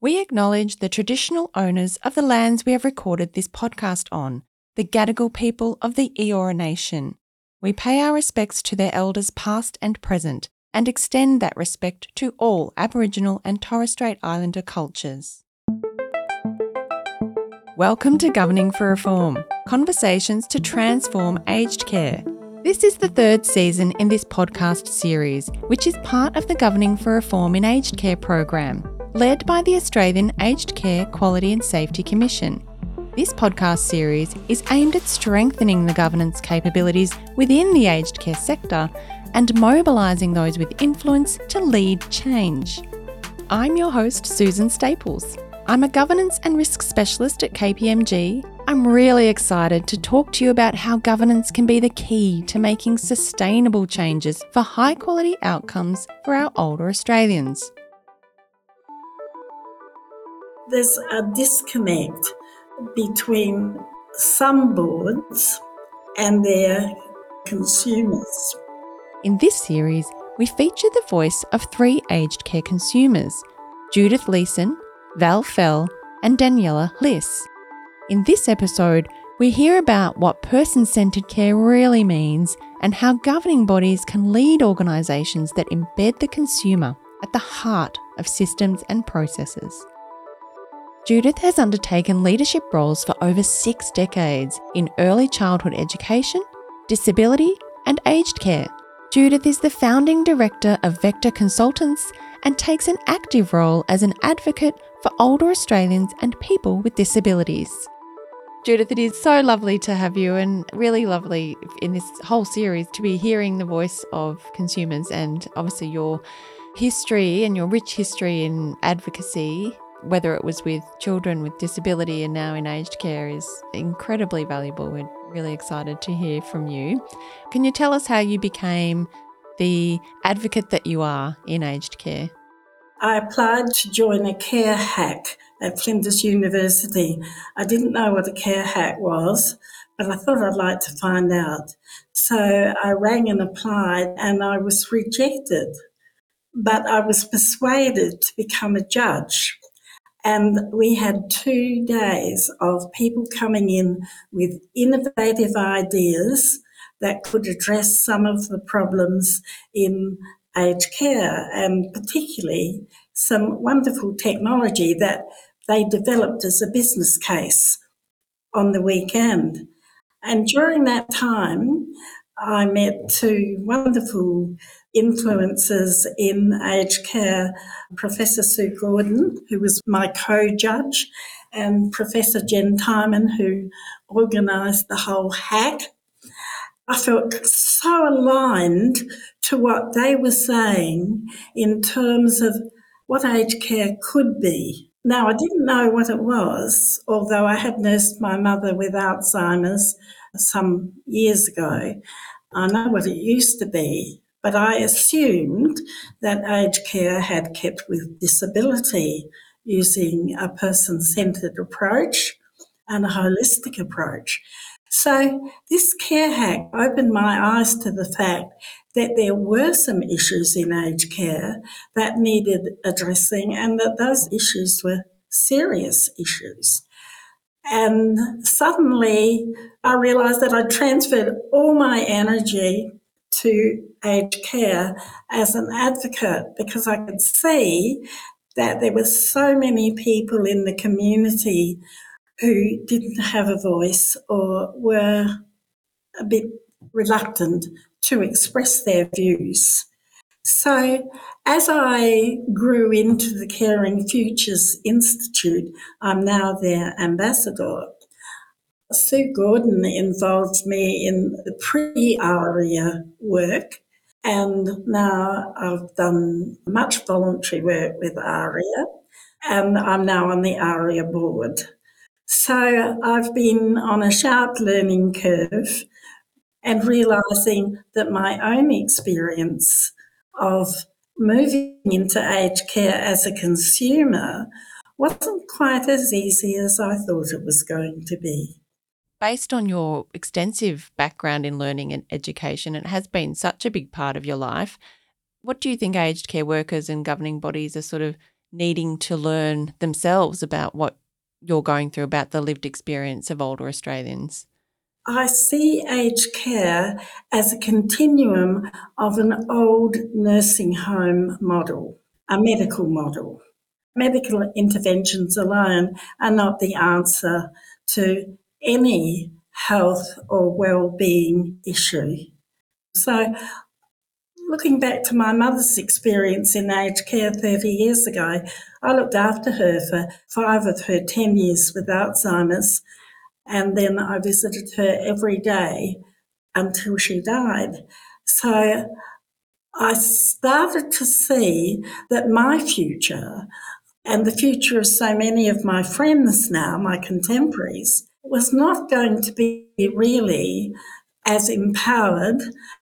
we acknowledge the traditional owners of the lands we have recorded this podcast on, the Gadigal people of the Eora Nation. We pay our respects to their elders past and present and extend that respect to all Aboriginal and Torres Strait Islander cultures. Welcome to Governing for Reform, conversations to transform aged care. This is the third season in this podcast series, which is part of the Governing for Reform in Aged Care program, led by the Australian Aged Care Quality and Safety Commission. This podcast series is aimed at strengthening the governance capabilities within the aged care sector and mobilising those with influence to lead change. I'm your host, Susan Staples. I'm a governance and risk specialist at KPMG. I'm really excited to talk to you about how governance can be the key to making sustainable changes for high quality outcomes for our older Australians. There's a disconnect between some boards and their consumers. In this series, we feature the voice of three aged care consumers, Judith Leeson, Val Fell and Daniela Liss. In this episode, we hear about what person-centred care really means and how governing bodies can lead organisations that embed the consumer at the heart of systems and processes. Judith has undertaken leadership roles for over 6 decades in early childhood education, disability and aged care. Judith is the founding director of Vector Consultants and takes an active role as an advocate for older Australians and people with disabilities. Judith, it is so lovely to have you and really lovely in this whole series to be hearing the voice of consumers and obviously your history and your rich history in advocacy, whether it was with children with disability and now in aged care, is incredibly valuable. We're really excited to hear from you. Can you tell us how you became the advocate that you are in aged care? I applied to join a care hack at Flinders University. I didn't know what a care hack was, but I thought I'd like to find out. So I rang and applied and I was rejected, but I was persuaded to become a judge. And we had 2 days of people coming in with innovative ideas that could address some of the problems in aged care, and particularly some wonderful technology that they developed as a business case on the weekend. And during that time, I met 2 wonderful influences in aged care, Professor Sue Gordon, who was my co-judge, and Professor Jen Timon, who organised the whole hack. I felt so aligned to what they were saying in terms of what aged care could be. Now, I didn't know what it was, although I had nursed my mother with Alzheimer's some years ago. I know what it used to be, but I assumed that aged care had kept with disability using a person-centred approach and a holistic approach. So this care hack opened my eyes to the fact that there were some issues in aged care that needed addressing and that those issues were serious issues. And suddenly I realised that I transferred all my energy to aged care as an advocate because I could see that there were so many people in the community who didn't have a voice or were a bit reluctant to express their views. So as I grew into the Caring Futures Institute, I'm now their ambassador. Sue Gordon involved me in the pre-ARIA work, and now I've done much voluntary work with ARIA, and I'm now on the ARIA board. So I've been on a sharp learning curve and realising that my own experience of moving into aged care as a consumer wasn't quite as easy as I thought it was going to be. Based on your extensive background in learning and education, it has been such a big part of your life. What do you think aged care workers and governing bodies are sort of needing to learn themselves about what you're going through, about the lived experience of older Australians? I see aged care as a continuum of an old nursing home model, a medical model. Medical interventions alone are not the answer to any health or well-being issue. So, looking back to my mother's experience in aged care 30 years ago, I looked after her for 5 of her 10 years with Alzheimer's, and then I visited her every day until she died. So I started to see that my future and the future of so many of my friends now, my contemporaries, was not going to be really as empowered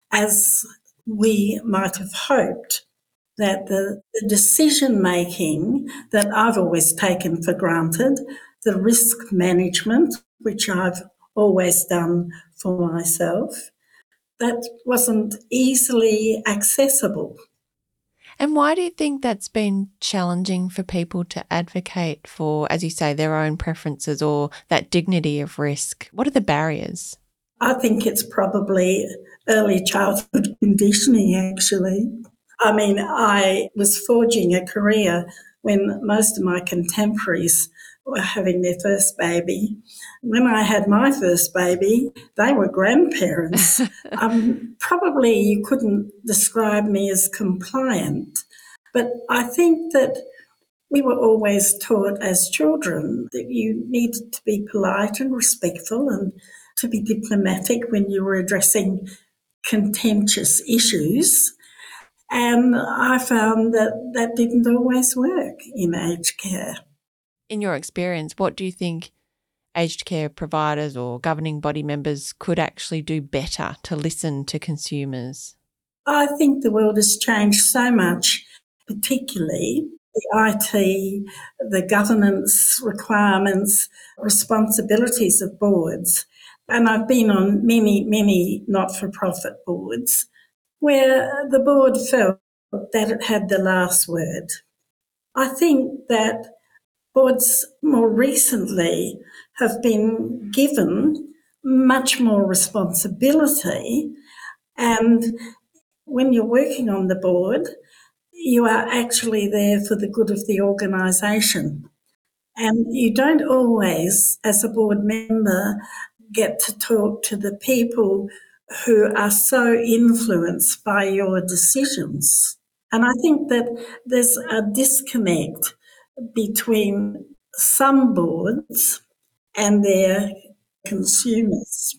as we might have hoped. That the decision making that I've always taken for granted, the risk management, which I've always done for myself, that wasn't easily accessible. And why do you think that's been challenging for people to advocate for, as you say, their own preferences or that dignity of risk? What are the barriers? I think it's probably early childhood conditioning, actually. I mean, I was forging a career when most of my contemporaries were having their first baby. When I had my first baby, they were grandparents. Probably you couldn't describe me as compliant, but I think that we were always taught as children that you needed to be polite and respectful and to be diplomatic when you were addressing contentious issues. And I found that that didn't always work in aged care. In your experience, what do you think aged care providers or governing body members could actually do better to listen to consumers? I think the world has changed so much, particularly the IT, the governance requirements, responsibilities of boards. And I've been on many not-for-profit boards where the board felt that it had the last word. I think that boards more recently have been given much more responsibility, and when you're working on the board, you are actually there for the good of the organisation. And you don't always, as a board member, get to talk to the people who are so influenced by your decisions. And I think that there's a disconnect between some boards and their consumers.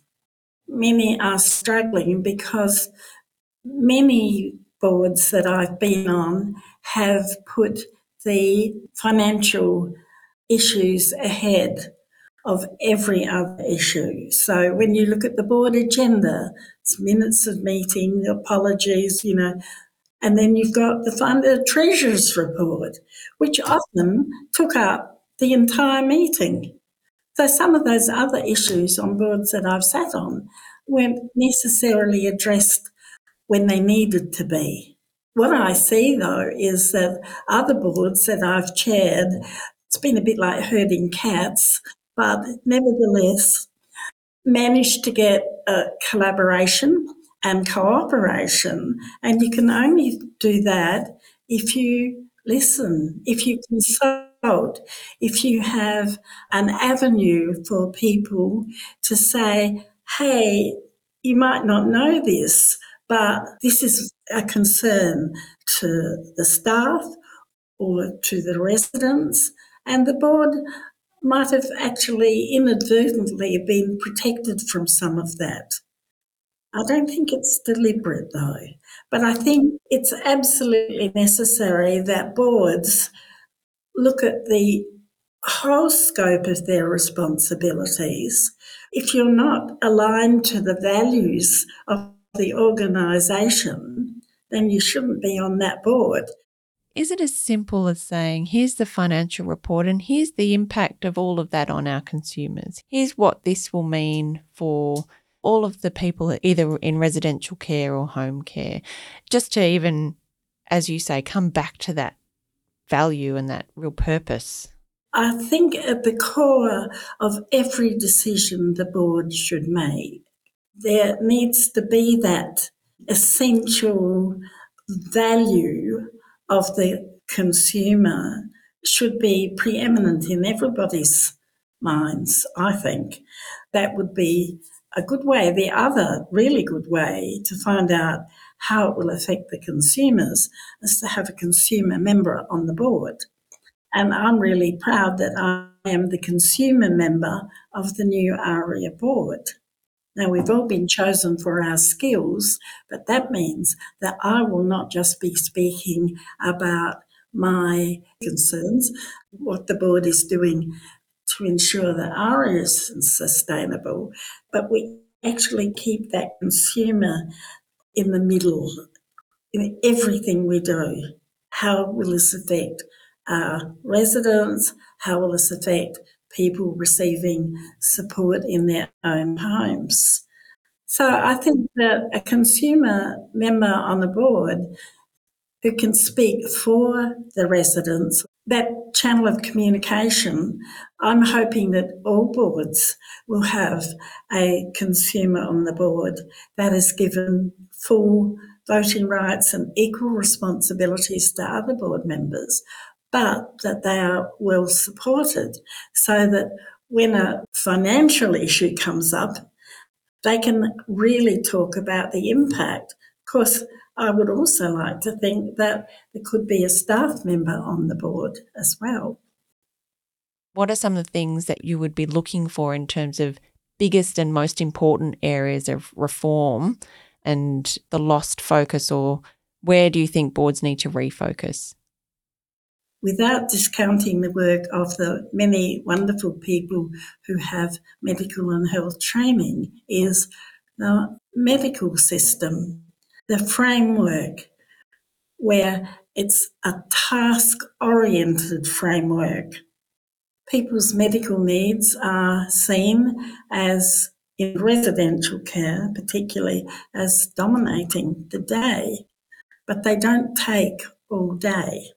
Many are struggling because many boards that I've been on have put the financial issues ahead of every other issue. So when you look at the board agenda, it's minutes of meeting, apologies, and then you've got the Treasurer's report, which often took up the entire meeting. So some of those other issues on boards that I've sat on weren't necessarily addressed when they needed to be. What I see, though, is that other boards that I've chaired, it's been a bit like herding cats, but nevertheless managed to get collaboration and cooperation. And you can only do that if you listen, if you consult, if you have an avenue for people to say, hey, you might not know this, but this is a concern to the staff or to the residents, and the board might have actually inadvertently been protected from some of that. I don't think it's deliberate though, but I think it's absolutely necessary that boards look at the whole scope of their responsibilities. If you're not aligned to the values of the organisation, then you shouldn't be on that board. Is it as simple as saying, here's the financial report and here's the impact of all of that on our consumers? Here's what this will mean for all of the people either in residential care or home care, just to even, as you say, come back to that value and that real purpose? I think at the core of every decision the board should make, there needs to be that essential value of the consumer should be preeminent in everybody's minds, I think. That would be a good way. The other really good way to find out how it will affect the consumers is to have a consumer member on the board. And I'm really proud that I am the consumer member of the new ARIA board. Now, we've all been chosen for our skills, but that means that I will not just be speaking about my concerns, what the board is doing to ensure that ARIA is sustainable, but we actually keep that consumer in the middle in everything we do. How will this affect residents? How will this affect people receiving support in their own homes? So I think that a consumer member on the board who can speak for the residents, that channel of communication, I'm hoping that all boards will have a consumer on the board that is given full voting rights and equal responsibilities to other board members, but that they are well supported so that when a financial issue comes up, they can really talk about the impact. Of course, I would also like to think that there could be a staff member on the board as well. What are some of the things that you would be looking for in terms of biggest and most important areas of reform and the lost focus, or where do you think boards need to refocus? Without discounting the work of the many wonderful people who have medical and health training, is the medical system, the framework where it's a task-oriented framework. People's medical needs are seen as, in residential care particularly, as dominating the day, but they don't take all day.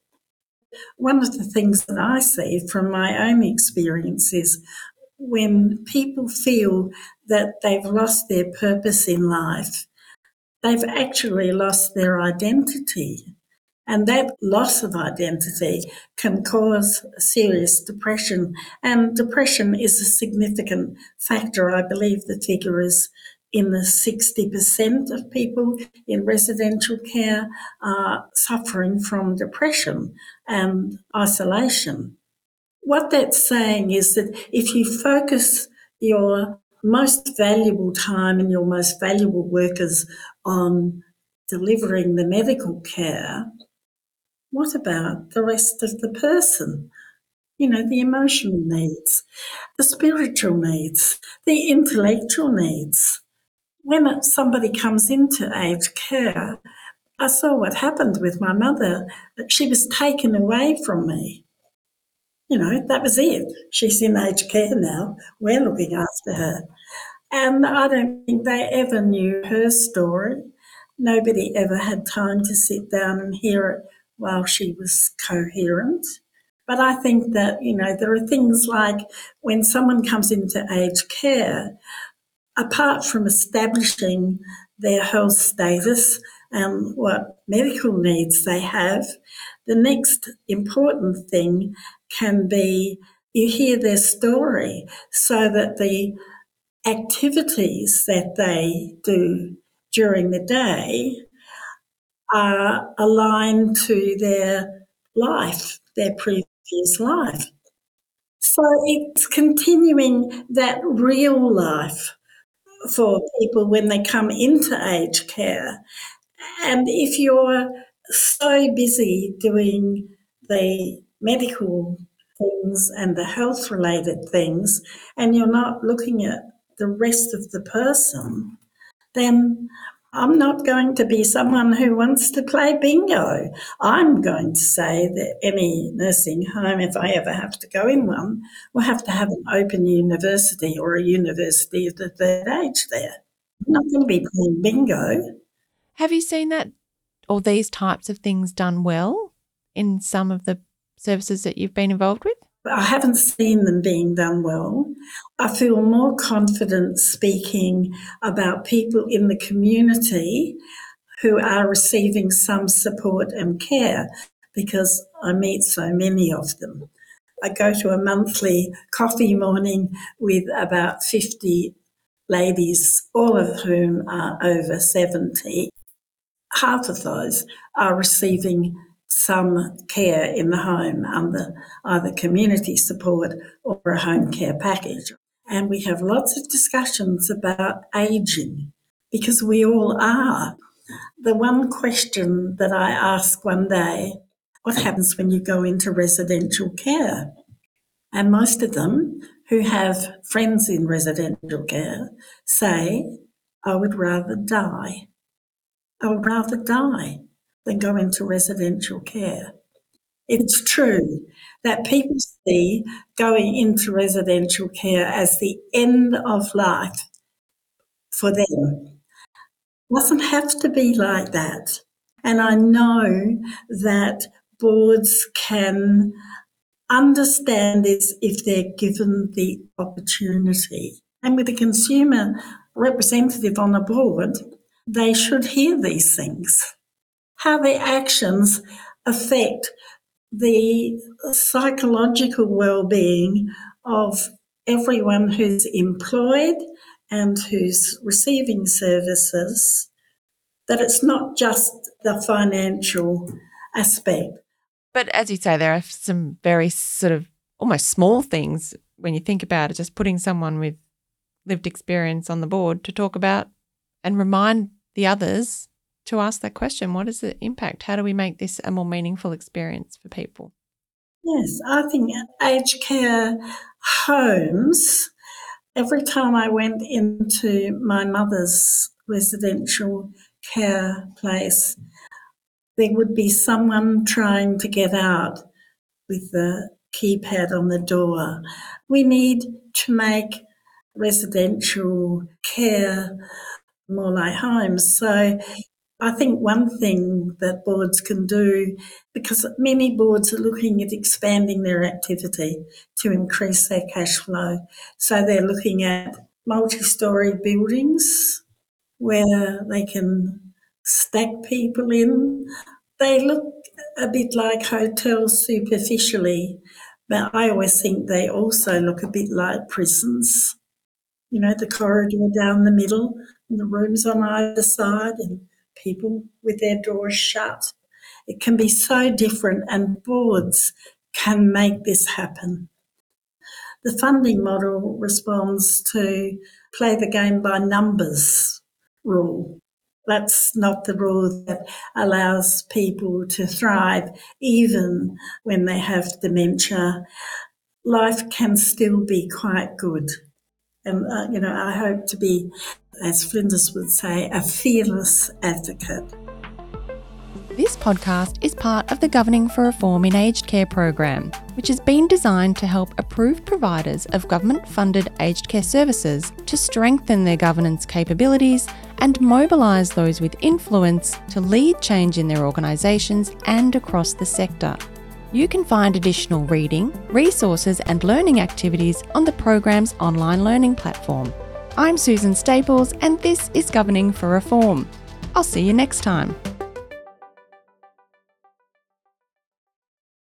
One of the things that I see from my own experience is when people feel that they've lost their purpose in life, they've actually lost their identity. And that loss of identity can cause serious depression. And depression is a significant factor. I believe the figure is in the 60% of people in residential care are suffering from depression and isolation. What that's saying is that if you focus your most valuable time and your most valuable workers on delivering the medical care, what about the rest of the person? You know, the emotional needs, the spiritual needs, the intellectual needs. When somebody comes into aged care, I saw what happened with my mother, that she was taken away from me. You know, that was it. She's in aged care now. We're looking after her. And I don't think they ever knew her story. Nobody ever had time to sit down and hear it while she was coherent. But I think that, you know, there are things like when someone comes into aged care, apart from establishing their health status and what medical needs they have, the next important thing can be you hear their story so that the activities that they do during the day are aligned to their life, their previous life. So it's continuing that real life for people when they come into aged care. And if you're so busy doing the medical things and the health related things, and you're not looking at the rest of the person, then I'm not going to be someone who wants to play bingo. I'm going to say that any nursing home, if I ever have to go in one, will have to have an open university or a university of the third age there. I'm not going to be playing bingo. Have you seen that or these types of things done well in some of the services that you've been involved with? I haven't seen them being done well. I feel more confident speaking about people in the community who are receiving some support and care because I meet so many of them. I go to a monthly coffee morning with about 50 ladies, all of whom are over 70. Half of those are receiving some care in the home under either community support or a home care package. And we have lots of discussions about ageing because we all are. The one question that I asked one day, what happens when you go into residential care? And most of them who have friends in residential care say, I would rather die. I would rather die than go into residential care. It's true that people see going into residential care as the end of life for them. It doesn't have to be like that. And I know that boards can understand this if they're given the opportunity. And with a consumer representative on a board, they should hear these things. How their actions affect the psychological well-being of everyone who's employed and who's receiving services, that it's not just the financial aspect. But as you say, there are some very sort of almost small things when you think about it, just putting someone with lived experience on the board to talk about and remind the others to ask that question. What is the impact? How do we make this a more meaningful experience for people? Yes, I think aged care homes, every time I went into my mother's residential care place, there would be someone trying to get out with the keypad on the door. We need to make residential care more like homes. So I think one thing that boards can do, because many boards are looking at expanding their activity to increase their cash flow. So they're looking at multi-storey buildings where they can stack people in. They look a bit like hotels superficially, but I always think they also look a bit like prisons. You know, the corridor down the middle and the rooms on either side and people with their doors shut. It can be so different, and boards can make this happen. The funding model responds to play the game by numbers rule. That's not the rule that allows people to thrive even when they have dementia. Life can still be quite good. And, I hope to be, as Flinders would say, a fearless advocate. This podcast is part of the Governing for Reform in Aged Care program, which has been designed to help approved providers of government-funded aged care services to strengthen their governance capabilities and mobilise those with influence to lead change in their organisations and across the sector. You can find additional reading, resources and learning activities on the program's online learning platform. I'm Susan Staples and this is Governing for Reform. I'll see you next time.